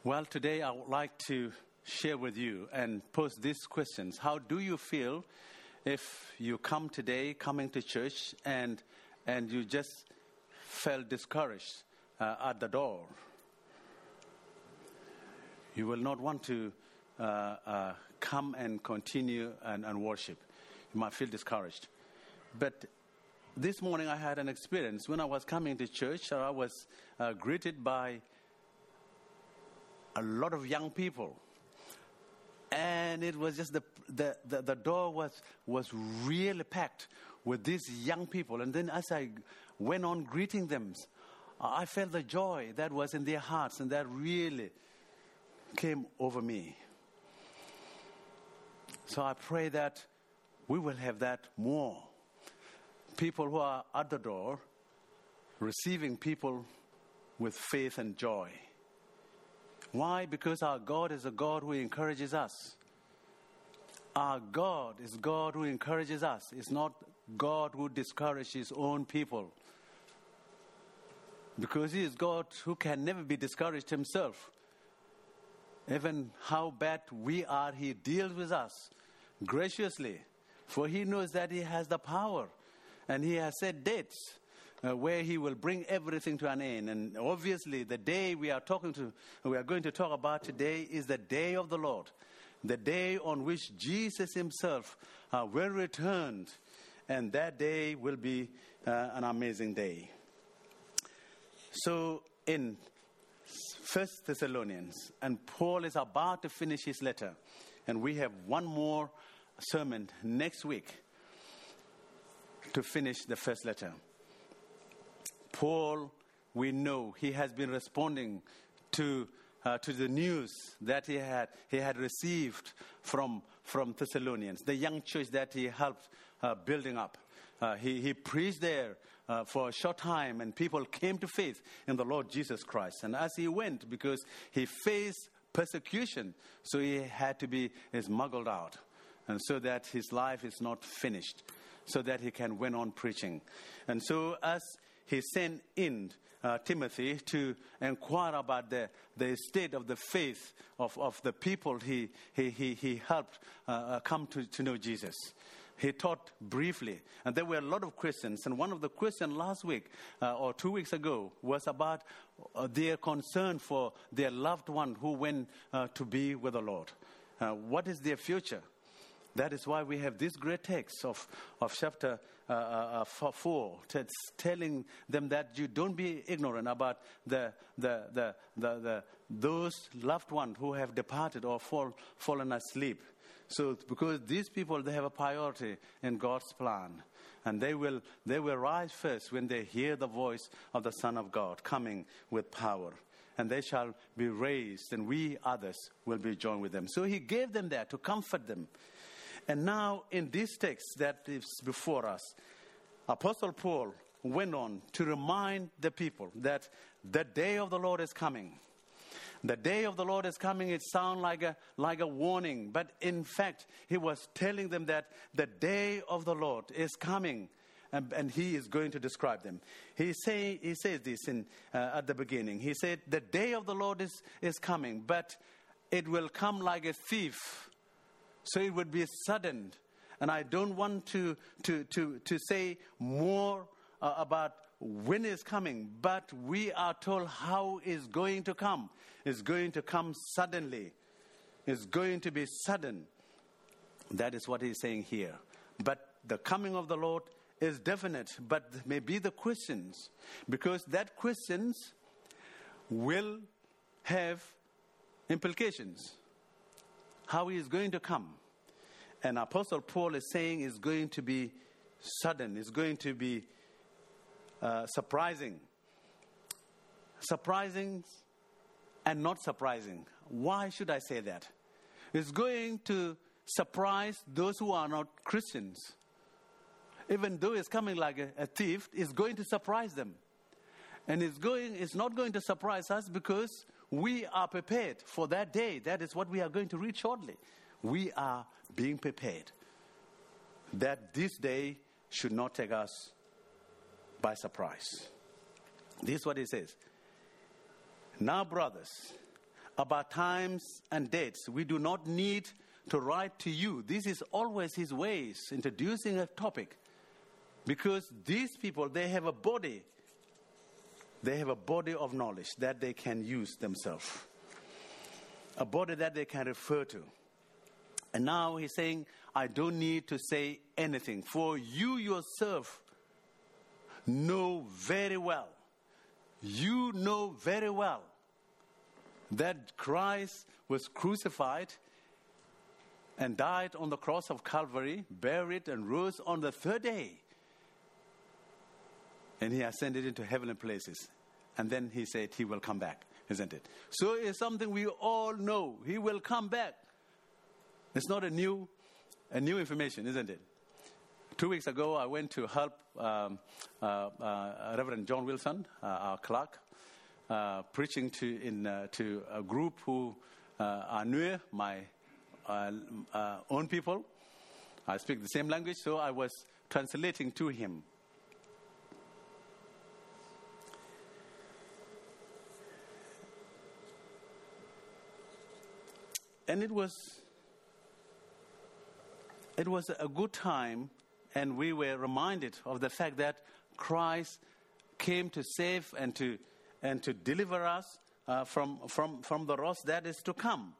Well, today I would like to share with you and pose these questions. How do you feel if you come today, coming to church, and you just felt discouraged at the door? You will not want to come and continue and worship. You might feel discouraged. But this morning I had an experience. When I was coming to church, I was greeted by a lot of young people. And it was just the door was really packed with these young people. And then as I went on greeting them, I felt the joy that was in their hearts, and that really came over me. So I pray that we will have that more. People who are at the door, receiving people with faith and joy. Why? Because our God is a God who encourages us. Our God is God who encourages us. It's not God who discourages His own people. Because He is God who can never be discouraged Himself. Even how bad we are, He deals with us graciously. For He knows that He has the power. And He has set dates where He will bring everything to an end. And obviously the day we are going to talk about today is the day of the Lord. The day on which Jesus Himself will return. And that day will be an amazing day. So in 1 Thessalonians, and Paul is about to finish his letter. And we have one more sermon next week to finish the first letter. Paul, we know he has been responding to the news that he had received from Thessalonians, the young church that he helped building up. He preached there for a short time, and people came to faith in the Lord Jesus Christ. And as he went, because he faced persecution, so he had to be smuggled out, and so that his life is not finished, so that he can went on preaching. And so as he sent in Timothy to inquire about the state of the faith of the people he helped come to know Jesus. He taught briefly, and there were a lot of questions. And one of the questions last week or 2 weeks ago was about their concern for their loved one who went to be with the Lord. What is their future? That is why we have this great text of chapter 4, telling them that you don't be ignorant about those loved ones who have departed or fallen asleep. So because these people, they have a priority in God's plan, and they will rise first when they hear the voice of the Son of God coming with power. And they shall be raised, and we others will be joined with them. So he gave them that to comfort them. And now in this text that is before us, Apostle Paul went on to remind the people that the day of the Lord is coming. The day of the Lord is coming. It sounds like a warning, but in fact he was telling them that the day of the Lord is coming, and he is going to describe them. He says this at the beginning. He said, the day of the Lord is coming, but it will come like a thief. So it would be sudden. And I don't want to say more about when it's coming, but we are told how it's going to come. It's going to come suddenly. It's going to be sudden. That is what he's saying here. But the coming of the Lord is definite, but maybe the questions, because that questions will have implications. How he is going to come. And Apostle Paul is saying it's going to be sudden. It's going to be surprising. Surprising and not surprising. Why should I say that? It's going to surprise those who are not Christians. Even though it's coming like a thief, it's going to surprise them. And it's not going to surprise us because we are prepared for that day. That is what we are going to read shortly. We are being prepared. That this day should not take us by surprise. This is what he says. Now, brothers, about times and dates. We do not need to write to you. This is always his ways, introducing a topic. Because these people, they have a body. They have a body of knowledge that they can use themselves. A body that they can refer to. And now he's saying, I don't need to say anything, for you yourself know very well. You know very well that Christ was crucified and died on the cross of Calvary, buried and rose on the third day. And he ascended into heavenly places. And then he said he will come back, isn't it? So it's something we all know. He will come back. It's not a new information, isn't it? 2 weeks ago, I went to help Reverend John Wilson, our clerk, preaching to a group who are near my own people. I speak the same language, so I was translating to him. And it was a good time, and we were reminded of the fact that Christ came to save and to deliver us from the wrath that is to come.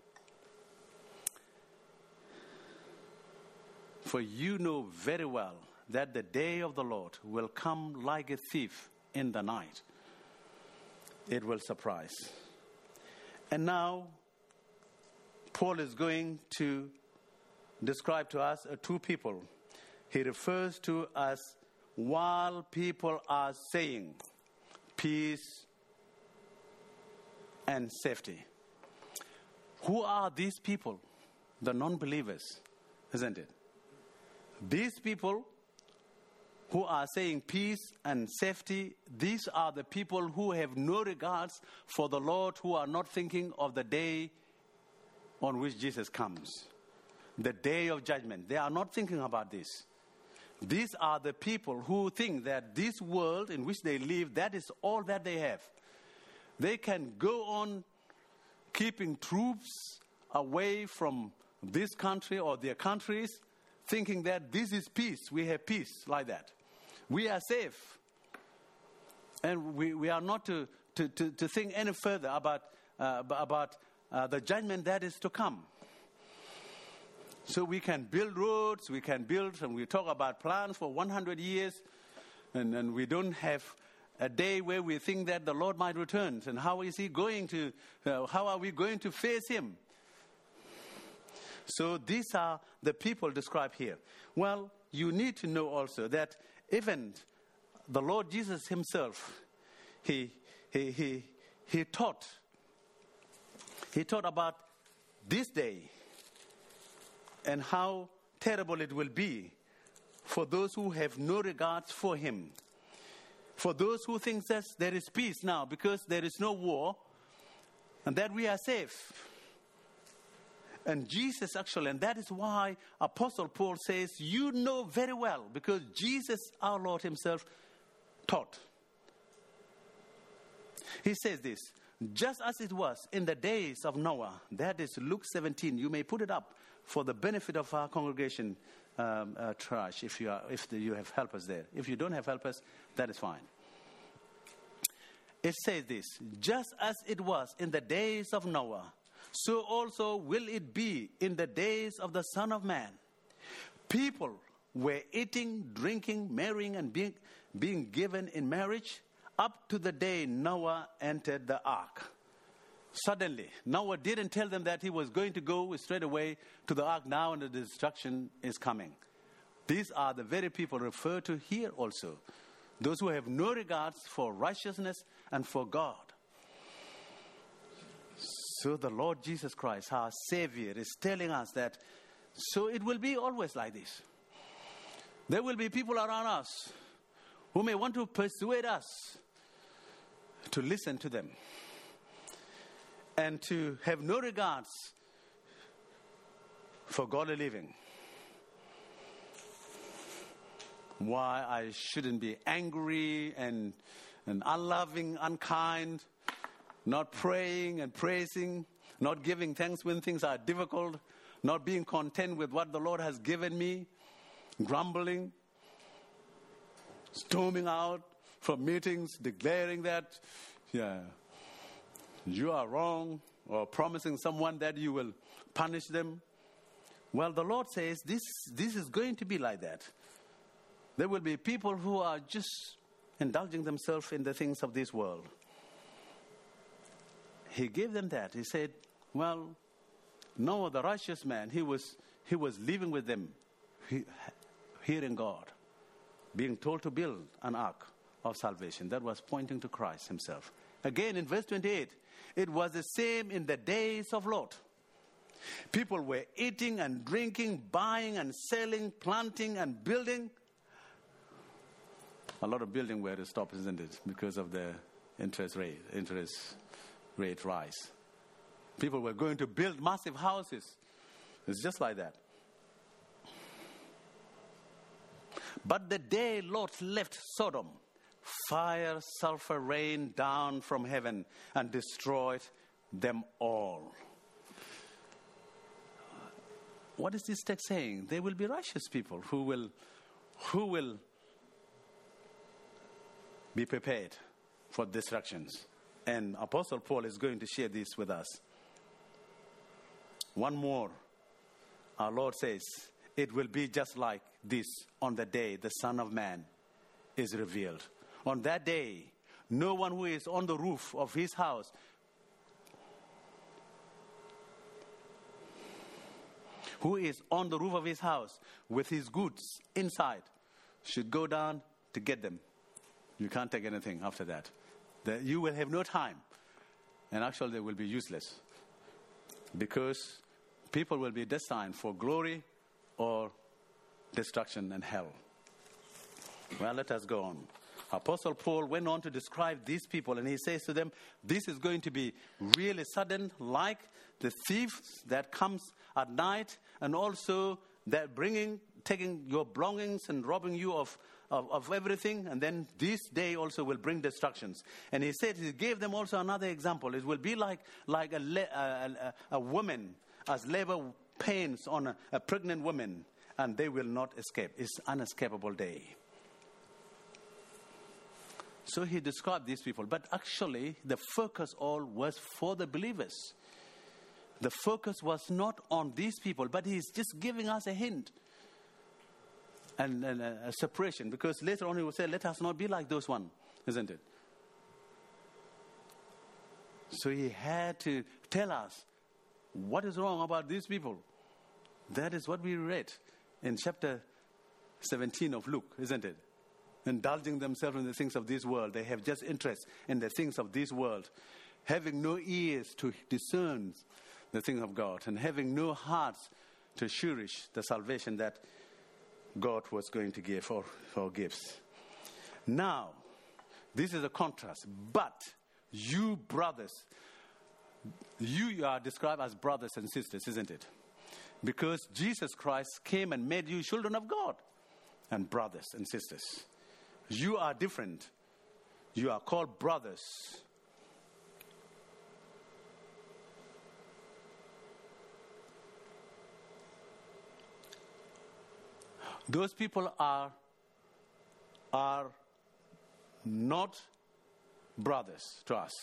For you know very well that the day of the Lord will come like a thief in the night. It will surprise. And now, Paul is going to describe to us two people. He refers to us while people are saying peace and safety. Who are these people? The non-believers, isn't it? These people who are saying peace and safety, these are the people who have no regards for the Lord, who are not thinking of the day on which Jesus comes. The day of judgment. They are not thinking about this. These are the people who think that this world in which they live, that is all that they have. They can go on keeping troops away from this country or their countries, thinking that this is peace. We have peace like that. We are safe. And we are not to think any further about the judgment that is to come. So we can build roads, we can build, and we talk about plans for 100 years, and we don't have a day where we think that the Lord might return. And how is he going to, how are we going to face him? So these are the people described here. Well, you need to know also that even the Lord Jesus himself, he taught about this day and how terrible it will be for those who have no regards for him. For those who think that there is peace now because there is no war and that we are safe. And Jesus actually, and that is why Apostle Paul says, you know very well, because Jesus, our Lord himself, taught. He says this, just as it was in the days of Noah, that is Luke 17, you may put it up for the benefit of our congregation church, if you have helpers there. If you don't have helpers, that is fine. It says this, just as it was in the days of Noah, so also will it be in the days of the Son of Man. People were eating, drinking, marrying, and being given in marriage up to the day Noah entered the ark. Suddenly, Noah didn't tell them that he was going to go straight away to the ark now and the destruction is coming. These are the very people referred to here also. Those who have no regards for righteousness and for God. So the Lord Jesus Christ, our Savior, is telling us that so it will be always like this. There will be people around us who may want to persuade us to listen to them and to have no regards for godly living. Why I shouldn't be angry and unloving, unkind. not praying and praising, not giving thanks when things are difficult, not being content with what the Lord has given me, grumbling, storming out from meetings, declaring that, you are wrong, or promising someone that you will punish them. Well, the Lord says this is going to be like that. There will be people who are just indulging themselves in the things of this world. He gave them that. He said, well, Noah, the righteous man, he was living with them, hearing God, being told to build an ark of salvation. That was pointing to Christ himself. Again, in verse 28, it was the same in the days of Lot. People were eating and drinking, buying and selling, planting and building. A lot of building were stopped, isn't it? Because of the interest rate rise. People were going to build massive houses. It's just like that. But the day Lot left Sodom, fire, sulfur rained down from heaven and destroyed them all. What is this text saying? There will be righteous people who will be prepared for destructions. And Apostle Paul is going to share this with us. One more. Our Lord says, it will be just like this on the day the Son of Man is revealed. On that day, no one who is on the roof of his house with his goods inside should go down to get them. You can't take anything after that. You will have no time. And actually they will be useless. Because people will be destined for glory or destruction and hell. Well, let us go on. Apostle Paul went on to describe these people, and he says to them, this is going to be really sudden, like the thief that comes at night, and also that taking your belongings and robbing you of everything, and then this day also will bring destructions. And he said, he gave them also another example. It will be like a woman as labor pains on a pregnant woman, and they will not escape. It's an unescapable day. So he described these people, but actually the focus all was for the believers. The focus was not on these people, but he's just giving us a hint and a separation, because later on he will say, let us not be like those one, isn't it? So he had to tell us what is wrong about these people. That is what we read in chapter 17 of Luke, isn't it? Indulging themselves in the things of this world. They have just interest in the things of this world, having no ears to discern the things of God, and having no hearts to cherish the salvation that God was going to give or gives. Now, this is a contrast. But you brothers, you are described as brothers and sisters, isn't it? Because Jesus Christ came and made you children of God and brothers and sisters. You are different. You are called brothers. Those people are not brothers to us.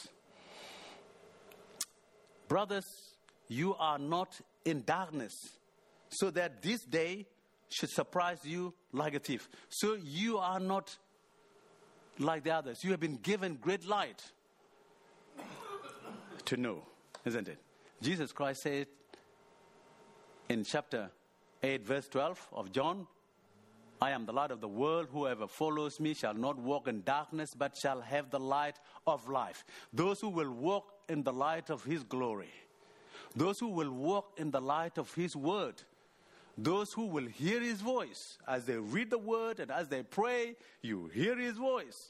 Brothers, you are not in darkness, so that this day should surprise you like a thief. So you are not like the others. You have been given great light to know, isn't it? Jesus Christ said in chapter 8, verse 12 of John, I am the light of the world. Whoever follows me shall not walk in darkness, but shall have the light of life. Those who will walk in the light of his glory. Those who will walk in the light of his word. Those who will hear his voice. As they read the word and as they pray, you hear his voice.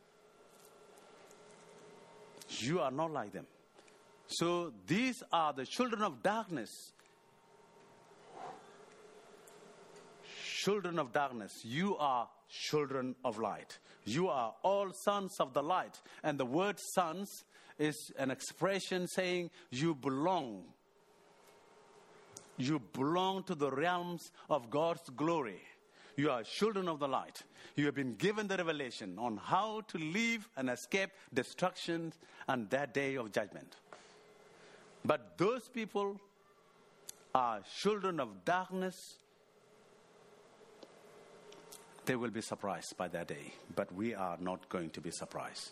You are not like them. So these are the children of darkness. Children of darkness, you are children of light. You are all sons of the light. And the word sons is an expression saying you belong. You belong to the realms of God's glory. You are children of the light. You have been given the revelation on how to live and escape destruction and that day of judgment. But those people are children of darkness. They will be surprised by that day, but we are not going to be surprised.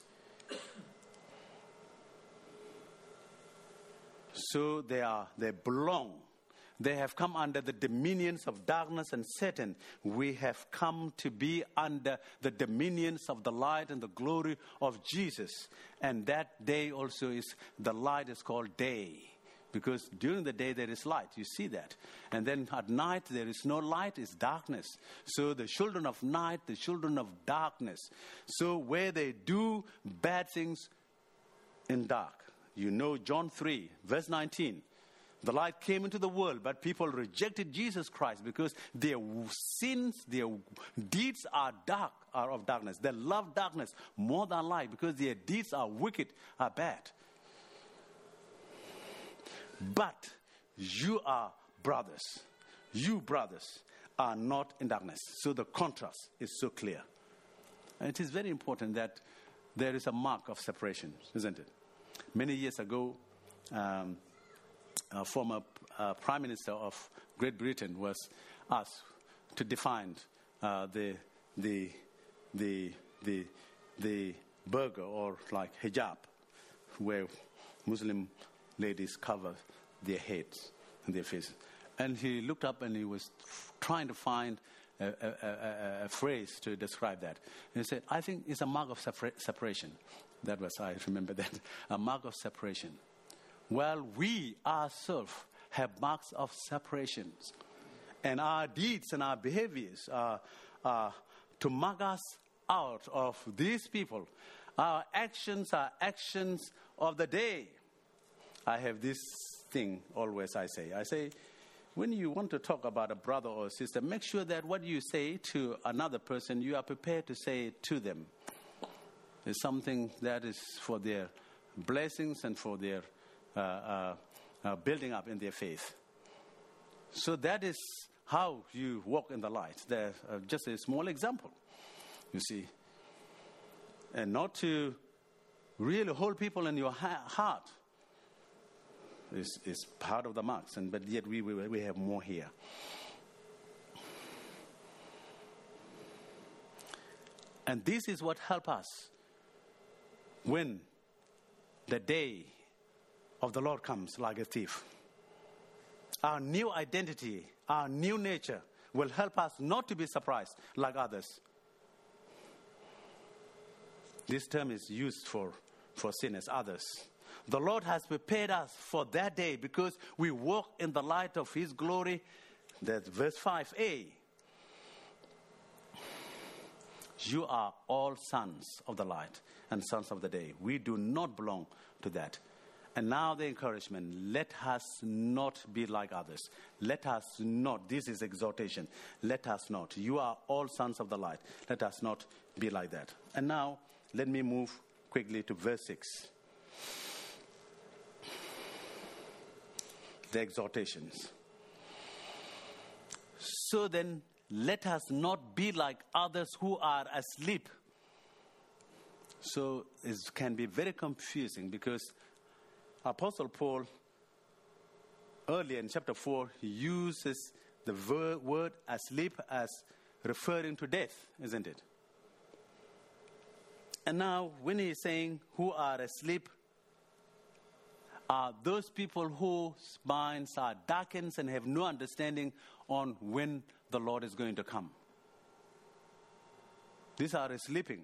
So they belong. They have come under the dominions of darkness and Satan. We have come to be under the dominions of the light and the glory of Jesus. And that day also is, the light is called day. Because during the day there is light, you see that. And then at night there is no light, it's darkness. So the children of night, the children of darkness. So where they do bad things in dark. You know John 3, verse 19. The light came into the world, but people rejected Jesus Christ because their sins, their deeds are dark, are of darkness. They love darkness more than light because their deeds are wicked, are bad. But you are brothers. You brothers are not in darkness. So the contrast is so clear. And it is very important that there is a mark of separation, isn't it? Many years ago, former Prime Minister of Great Britain was asked to define the burqa, or like hijab, where Muslim ladies cover their heads and their faces. And he looked up and he was trying to find a phrase to describe that. And he said, I think it's a mark of separation. That was, I remember that, a mark of separation. Well, we ourselves have marks of separations. And our deeds and our behaviors are to mark us out of these people. Our actions are actions of the day. I have this thing always I say, when you want to talk about a brother or a sister, make sure that what you say to another person, you are prepared to say it to them. It's something that is for their blessings and for their building up in their faith. So that is how you walk in the light. There's just a small example, you see. And not to really hold people in your heart is part of the marks. But yet we have more here. And this is what helps us when the day of the Lord comes like a thief. Our new identity, our new nature will help us not to be surprised like others. This term is used for sinners, others. The Lord has prepared us for that day because we walk in the light of His glory. That's verse 5a. You are all sons of the light and sons of the day. We do not belong to that. And now the encouragement, let us not be like others. Let us not, this is exhortation, let us not. You are all sons of the light. Let us not be like that. And now, let me move quickly to verse 6. The exhortations. So then, let us not be like others who are asleep. So it can be very confusing because Apostle Paul, earlier in chapter 4, he uses the word asleep as referring to death, isn't it? And now, when he is saying who are asleep, are those people whose minds are darkened and have no understanding on when the Lord is going to come. These are sleeping.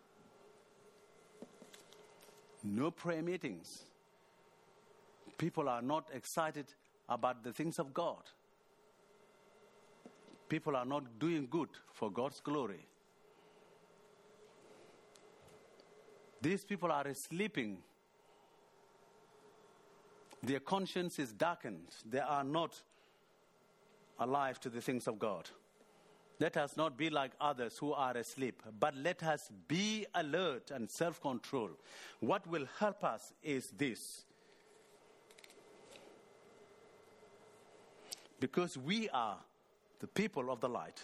No prayer meetings. People are not excited about the things of God. People are not doing good for God's glory. These people are sleeping. Their conscience is darkened. They are not alive to the things of God. Let us not be like others who are asleep, but let us be alert and self-control. What will help us is this. Because we are the people of the light,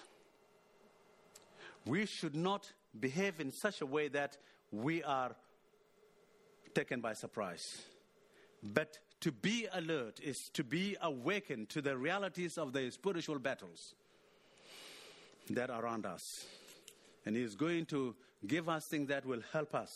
we should not behave in such a way that we are taken by surprise. But to be alert is to be awakened to the realities of the spiritual battles that are around us. And He is going to give us things that will help us.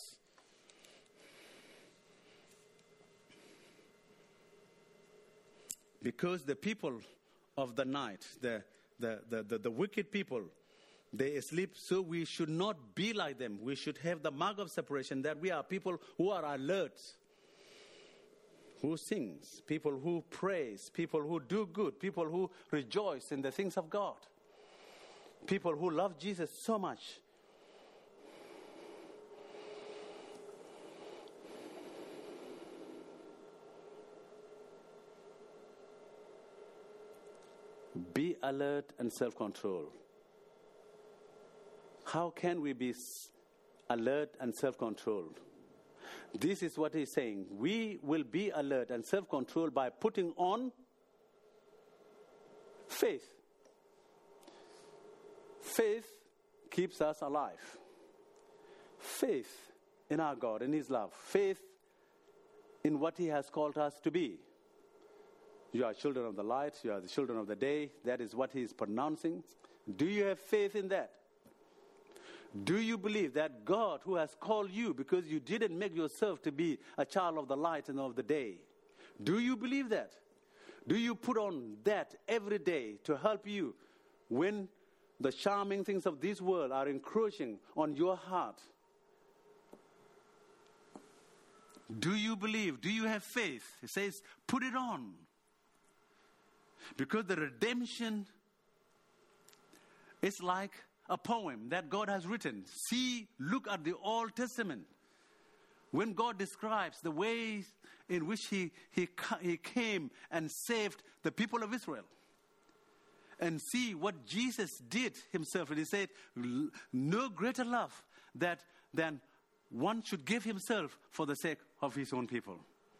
Because the people of the night, the wicked people, they sleep, so we should not be like them. We should have the mark of separation, that we are people who are alert, who sings, people who praise, people who do good, people who rejoice in the things of God, people who love Jesus so much. Be alert and self-control. How can we be alert and self-controlled? This is what He's saying. We will be alert and self-controlled by putting on faith. Faith keeps us alive. Faith in our God, in His love. Faith in what He has called us to be. You are children of the light. You are the children of the day. That is what He is pronouncing. Do you have faith in that? Do you believe that God, who has called you because you didn't make yourself to be a child of the light and of the day, do you believe that? Do you put on that every day to help you when the charming things of this world are encroaching on your heart? Do you believe? Do you have faith? It says, put it on. Because the redemption is like a poem that God has written. See, look at the Old Testament. When God describes the ways in which He came and saved the people of Israel. And see what Jesus did Himself. And He said, no greater love than one should give himself for the sake of his own people.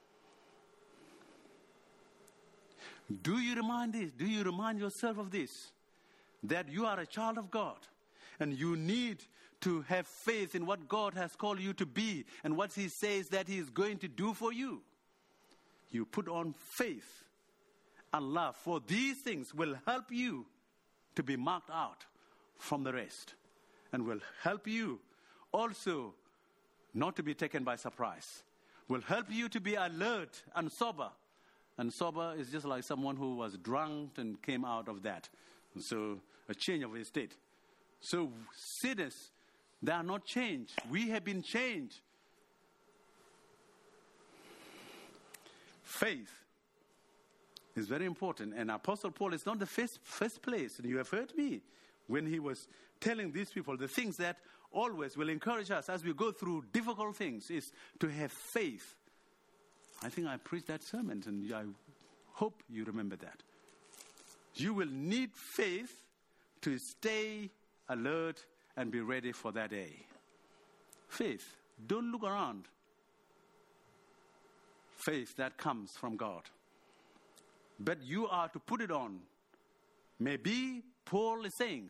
Do you remind yourself of this? That you are a child of God. And you need to have faith in what God has called you to be. And what He says that He is going to do for you. You put on faith and love. For these things will help you to be marked out from the rest. And will help you also not to be taken by surprise. Will help you to be alert and sober. And sober is just like someone who was drunk and came out of that. So a change of his state. So sinners, they are not changed. We have been changed. Faith is very important. And Apostle Paul is not the first place. And you have heard me when he was telling these people the things that always will encourage us as we go through difficult things is to have faith. I think I preached that sermon and I hope you remember that. You will need faith to stay alert and be ready for that day. Faith. Don't look around. Faith that comes from God. But you are to put it on. Maybe Paul is saying,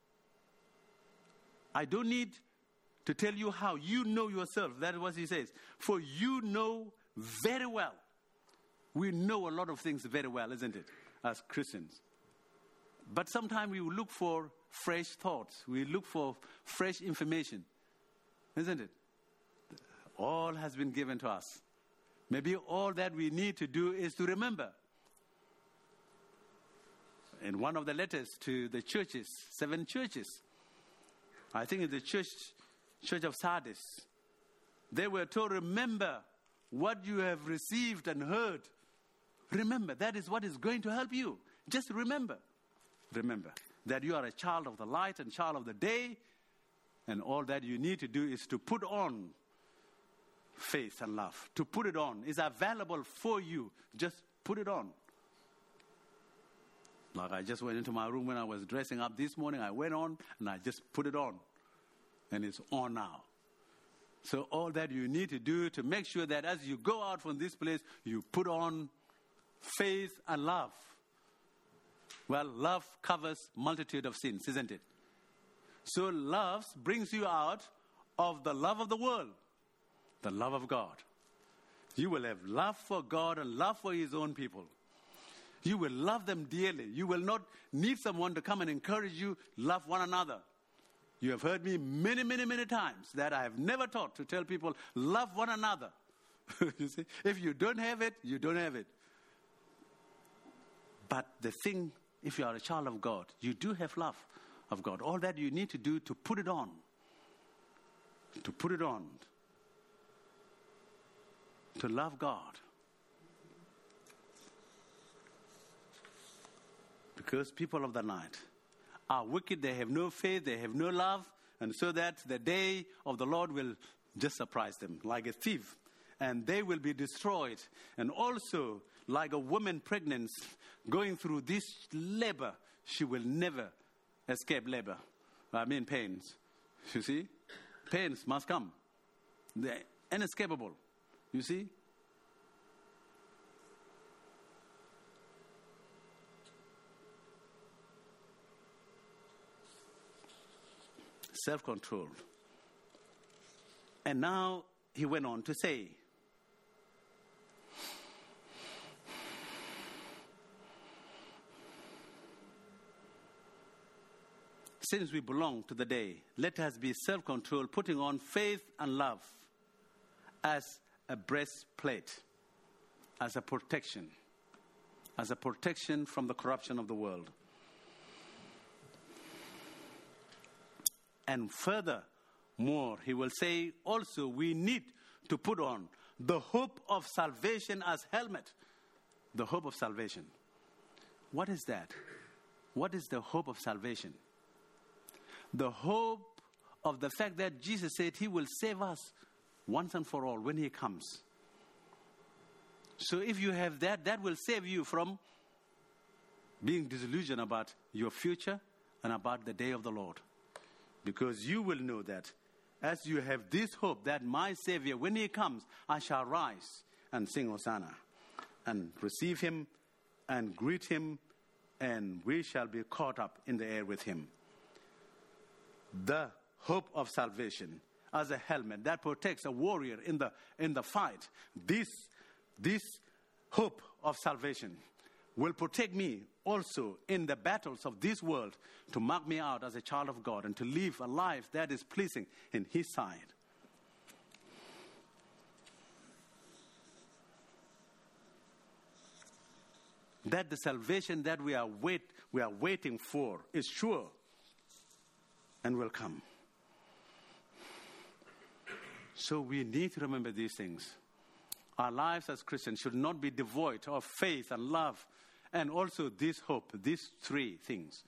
I don't need to tell you how. You know yourself. That is what he says. For you know very well. We know a lot of things very well, isn't it? As Christians. But sometimes we look for fresh thoughts. We look for fresh information. Isn't it? All has been given to us. Maybe all that we need to do is to remember. In one of the letters to the churches, 7 churches, I think it's the church of Sardis, they were told, remember what you have received and heard. Remember, that is what is going to help you. Just remember. Remember that you are a child of the light and child of the day. And all that you need to do is to put on faith and love. To put it on is available for you. Just put it on. Like I just went into my room when I was dressing up this morning. I went on and I just put it on. And it's on now. So all that you need to do to make sure that as you go out from this place, you put on faith and love. Well, love covers multitude of sins, isn't it? So love brings you out of the love of the world, the love of God. You will have love for God and love for His own people. You will love them dearly. You will not need someone to come and encourage you. Love one another. You have heard me many, many, many times that I have never taught to tell people, love one another. You see, if you don't have it, you don't have it. But the thing, if you are a child of God, you do have love of God. All that you need to do to put it on. To put it on. To love God. Because people of the night are wicked, they have no faith, they have no love, and so that the day of the Lord will just surprise them like a thief, and they will be destroyed. And also, like a woman pregnant going through this labor, she will never escape labor. Pains. You see? Pains must come. They're inescapable. You see? Self-control. And now he went on to say, since we belong to the day, let us be self-controlled, putting on faith and love as a breastplate, as a protection from the corruption of the world. And furthermore, he will say also we need to put on the hope of salvation as helmet. The hope of salvation. What is that? What is the hope of salvation? The hope of the fact that Jesus said He will save us once and for all when He comes. So if you have that, that will save you from being disillusioned about your future and about the day of the Lord. Because you will know that as you have this hope that my Savior, when He comes, I shall rise and sing Hosanna and receive Him and greet Him, and we shall be caught up in the air with Him. The hope of salvation as a helmet that protects a warrior in the fight. This hope of salvation will protect me also in the battles of this world, to mark me out as a child of God and to live a life that is pleasing in His sight. That the salvation that we are waiting for is sure and will come. So we need to remember these things. Our lives as Christians should not be devoid of faith and love, and also this hope, these three things.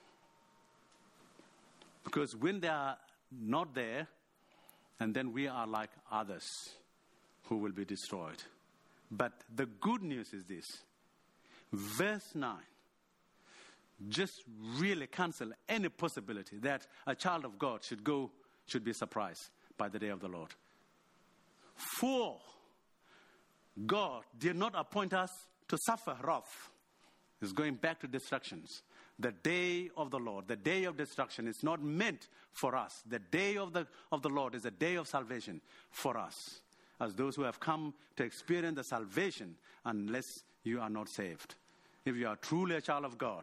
Because when they are not there, and then we are like others who will be destroyed. But the good news is this. Verse 9 just really cancel any possibility that a child of God should be surprised by the day of the Lord. For God did not appoint us to suffer wrath. It's going back to destructions. The day of the Lord, the day of destruction is not meant for us. The day of the Lord is a day of salvation for us, as those who have come to experience the salvation, unless you are not saved. If you are truly a child of God,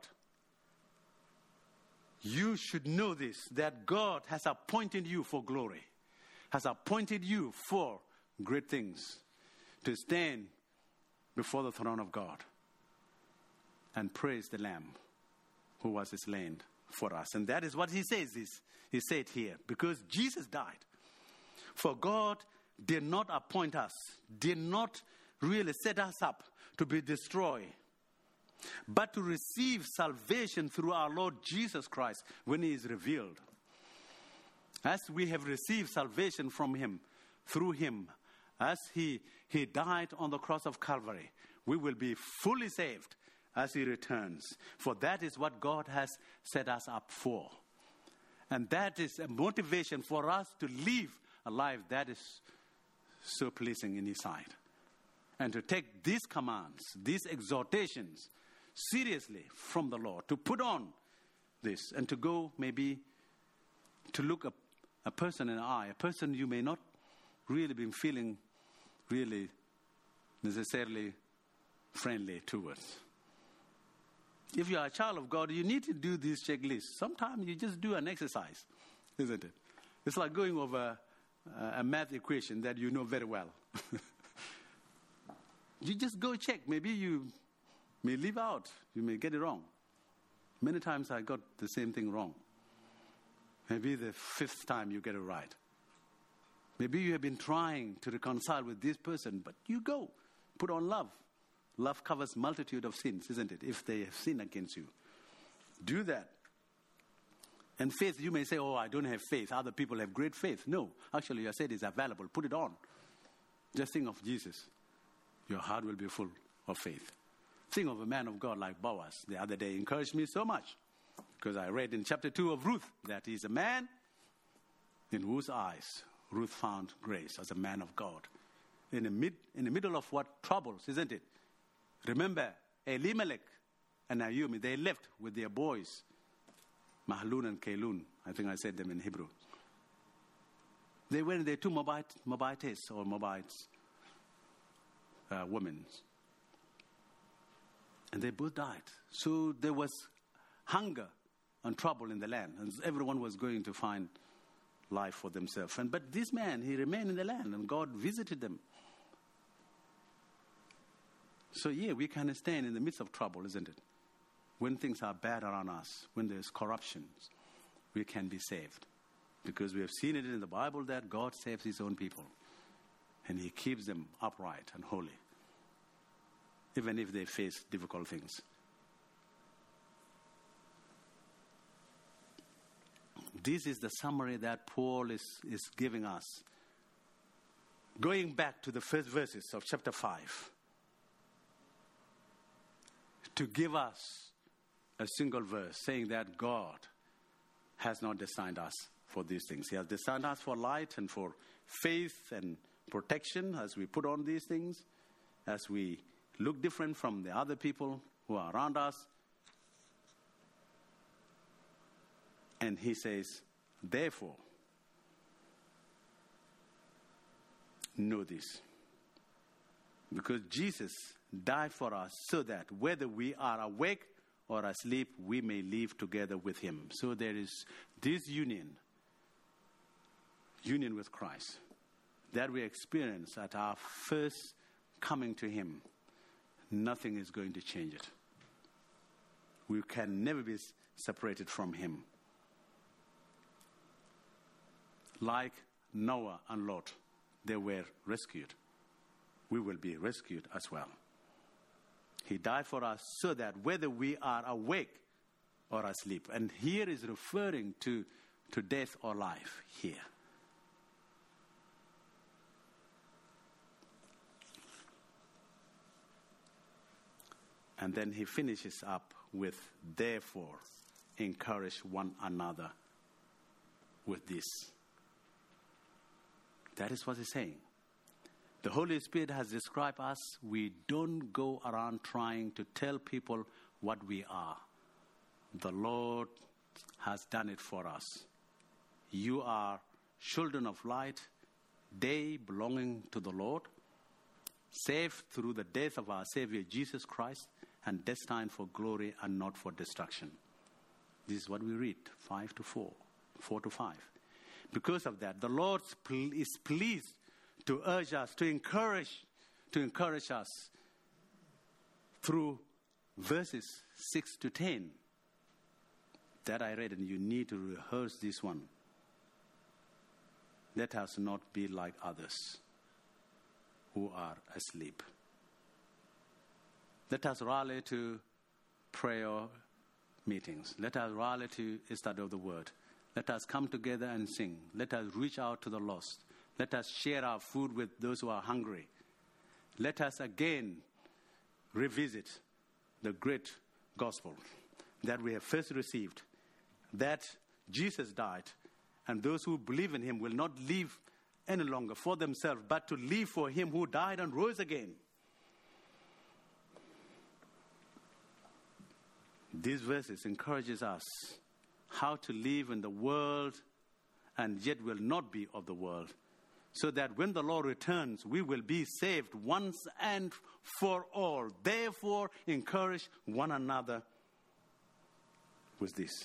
you should know this, that God has appointed you for glory, has appointed you for great things, to stand before the throne of God and praise the Lamb who was slain for us. And that is what he says. He said here, because Jesus died. For God did not appoint us, did not really set us up to be destroyed, but to receive salvation through our Lord Jesus Christ when He is revealed. As we have received salvation from Him, through Him, as He died on the cross of Calvary, we will be fully saved as he returns. For that is what God has set us up for. And that is a motivation for us to live a life that is so pleasing in his sight. And to take these commands, these exhortations seriously from the Lord, to put on this and to go maybe to look a person in the eye, a person you may not really be feeling really necessarily friendly towards. If you are a child of God, you need to do these checklists. Sometimes you just do an exercise, isn't it? It's like going over a math equation that you know very well. You just go check. Maybe you may leave out. You may get it wrong. Many times I got the same thing wrong. Maybe the 5th time you get it right. Maybe you have been trying to reconcile with this person, but you go. Put on love. Love covers multitude of sins, isn't it? If they have sinned against you. Do that. And faith, you may say, oh, I don't have faith. Other people have great faith. No, actually, I said it's available. Put it on. Just think of Jesus. Your heart will be full of faith. Think of a man of God like Boaz. The other day encouraged me so much. Because I read in chapter 2 of Ruth that he's a man in whose eyes Ruth found grace as a man of God. In the middle of what troubles, isn't it? Remember, Elimelech and Naomi, they left with their boys, Mahlon and Kelun. I think I said them in Hebrew. They went there, 2 Moabites or Moabites women. And they both died. So there was hunger and trouble in the land. And everyone was going to find life for themselves. But this man, he remained in the land and God visited them. So we can stand in the midst of trouble, isn't it? When things are bad around us, when there's corruption, we can be saved. Because we have seen it in the Bible that God saves his own people. And he keeps them upright and holy. Even if they face difficult things. This is the summary that Paul is giving us. Going back to the first verses of chapter 5. To give us a single verse saying that God has not designed us for these things. He has designed us for light and for faith and protection as we put on these things, as we look different from the other people who are around us. And he says, therefore, know this. Because Jesus died for us so that whether we are awake or asleep, we may live together with him. So there is this union with Christ, that we experience at our first coming to him. Nothing is going to change it. We can never be separated from him. Like Noah and Lot, they were rescued. We will be rescued as well. He died for us so that whether we are awake or asleep, and here is referring to death or life here. And then he finishes up with, therefore, encourage one another with this. That is what he's saying. The Holy Spirit has described us. We don't go around trying to tell people what we are. The Lord has done it for us. You are children of light, day belonging to the Lord, saved through the death of our Savior Jesus Christ, and destined for glory and not for destruction. This is what we read, 5-4, 4-5. Because of that, the Lord is pleased to urge us, to encourage us through verses 6-10 that I read, and you need to rehearse this one. Let us not be like others who are asleep. Let us rally to prayer meetings. Let us rally to study of the word. Let us come together and sing. Let us reach out to the lost. Let us share our food with those who are hungry. Let us again revisit the great gospel that we have first received, that Jesus died, and those who believe in him will not live any longer for themselves, but to live for him who died and rose again. These verses encourages us how to live in the world and yet will not be of the world, so that when the Lord returns, we will be saved once and for all. Therefore, encourage one another with this.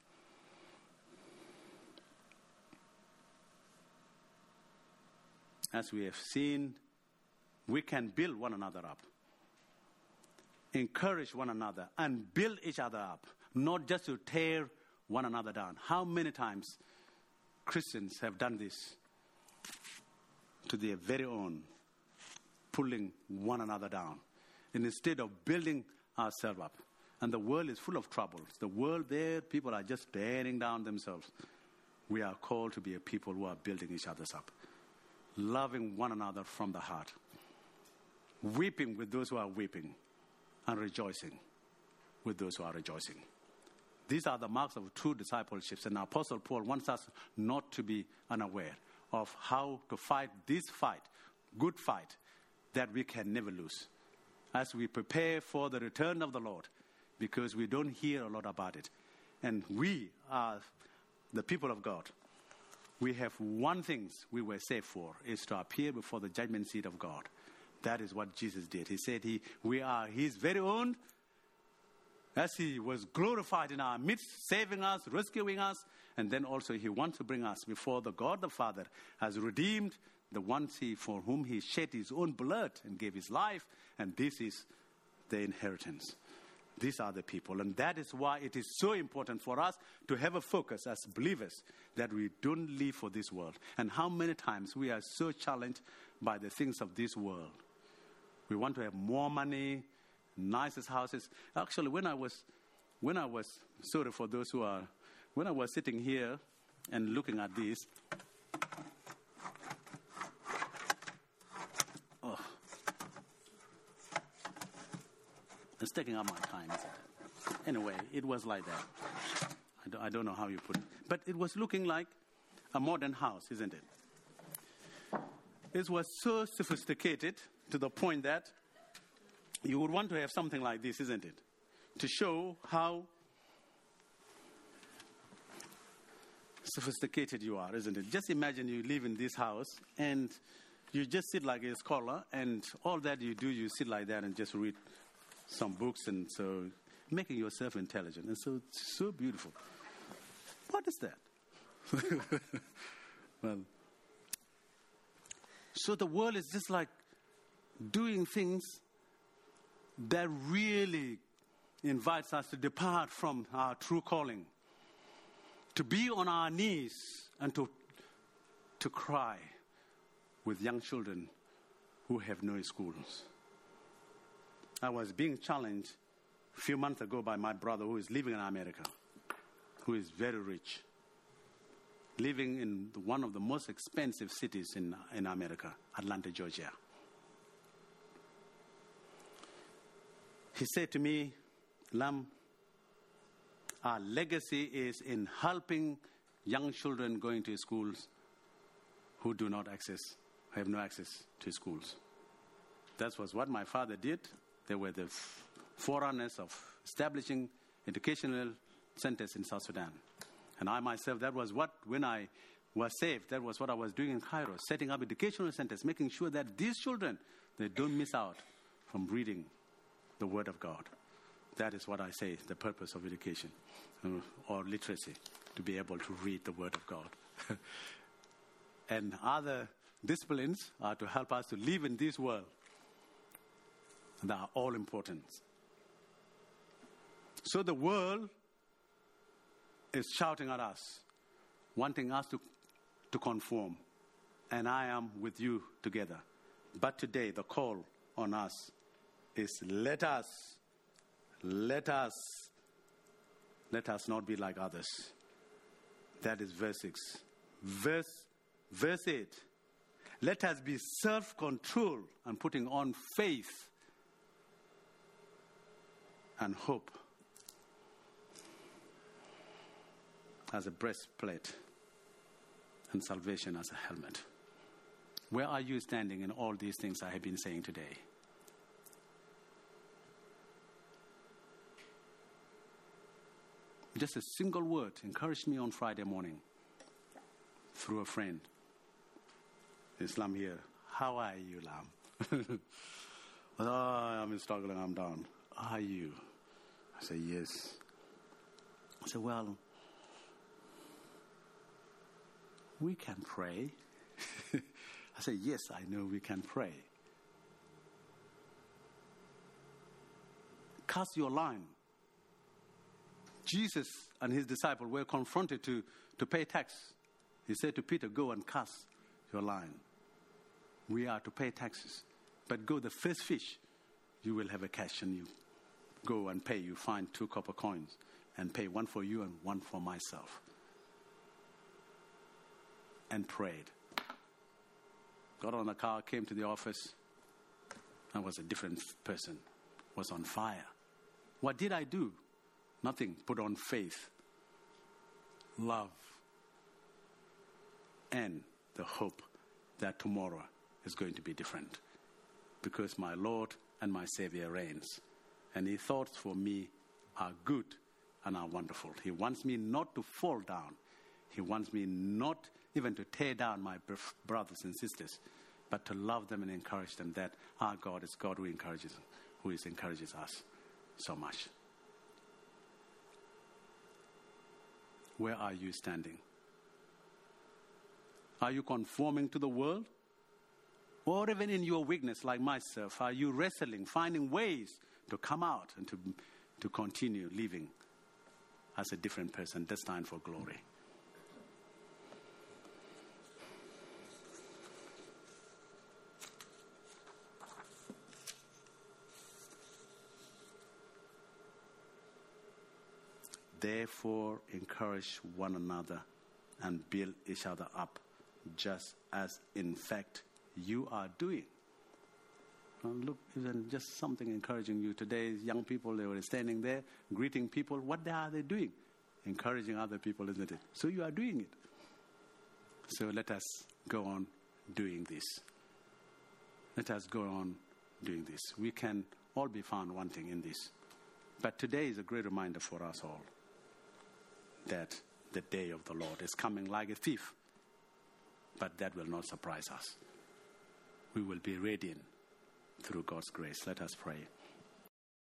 As we have seen, we can build one another up, encourage one another, and build each other up, not just to tear one another down. How many times Christians have done this to their very own, pulling one another down, and instead of building ourselves up? And the world is full of troubles. The world there, people are just tearing down themselves. We are called to be a people who are building each other up, loving one another from the heart, weeping with those who are weeping, and rejoicing with those who are rejoicing. These are the marks of true discipleship. And Apostle Paul wants us not to be unaware of how to fight this fight, good fight, that we can never lose, as we prepare for the return of the Lord, because we don't hear a lot about it. And we are the people of God. We have one thing we were saved for, is to appear before the judgment seat of God. That is what Jesus did. He said we are his very own, as he was glorified in our midst, saving us, rescuing us, and then also he wants to bring us before the God the Father, has redeemed the ones for whom he shed his own blood and gave his life, and this is the inheritance. These are the people, and that is why it is so important for us to have a focus as believers, that we don't live for this world. And how many times we are so challenged by the things of this world. We want to have more money, nicest houses. Actually, when I was sorry for those who are, when I was sitting here and looking at this, it's taking up my time, isn't it? Anyway, it was like that. I don't know how you put it. But it was looking like a modern house, isn't it? It was so sophisticated to the point that you would want to have something like this, isn't it? To show how sophisticated you are, isn't it? Just imagine you live in this house and you just sit like a scholar, and all that you do, you sit like that and just read some books, and so making yourself intelligent. And so it's so beautiful. What is that? Well, so the world is just like doing things that really invites us to depart from our true calling, to be on our knees and to cry with young children who have no schools. I was being challenged a few months ago by my brother who is living in America, who is very rich, living in one of the most expensive cities in America, Atlanta, Georgia. He said to me, Lam, our legacy is in helping young children going to schools who have no access to schools. That was what my father did. They were the forerunners of establishing educational centers in South Sudan. And I myself, that was what, when I was saved, that was what I was doing in Cairo, setting up educational centers, making sure that these children, they don't miss out from reading the Word of God. That is what I say, the purpose of education or literacy, to be able to read the Word of God. And other disciplines are to help us to live in this world. And they are all important. So the world is shouting at us, wanting us to conform. And I am with you together. But today the call on us is let us not be like others. That is verse 6. Verse 8. Let us be self-controlled and putting on faith and hope as a breastplate and salvation as a helmet. Where are you standing in all these things I have been saying today? Just a single word encouraged me on Friday morning through a friend. Islam here. How are you, Lam? Oh, I'm struggling, I'm down. Are you? I said, yes. I said, well, we can pray. I said, yes, I know we can pray. Cast your line. Jesus and his disciples were confronted to pay tax. He said to Peter, go and cast your line. We are to pay taxes. But go the first fish, you will have a cash, and you go and pay. You find 2 copper coins and pay, one for you and one for myself. And prayed. Got on the car, came to the office. I was a different person. Was on fire. What did I do? Nothing. Put on faith, love, and the hope that tomorrow is going to be different. Because my Lord and my Savior reigns. And his thoughts for me are good and are wonderful. He wants me not to fall down. He wants me not even to tear down my brothers and sisters, but to love them and encourage them, that our God is God who encourages us so much. Where are you standing? Are you conforming to the world? Or even in your weakness, like myself, are you wrestling, finding ways to come out and to continue living as a different person, destined for glory? Therefore, encourage one another and build each other up, just as in fact you are doing. Well, look, isn't just something encouraging you today? Young people, they were standing there, greeting people. What are they doing? Encouraging other people, isn't it? So you are doing it. So let us go on doing this. Let us go on doing this. We can all be found wanting in this. But today is a great reminder for us all that the day of the Lord is coming like a thief. But that will not surprise us. We will be radiant through God's grace. Let us pray.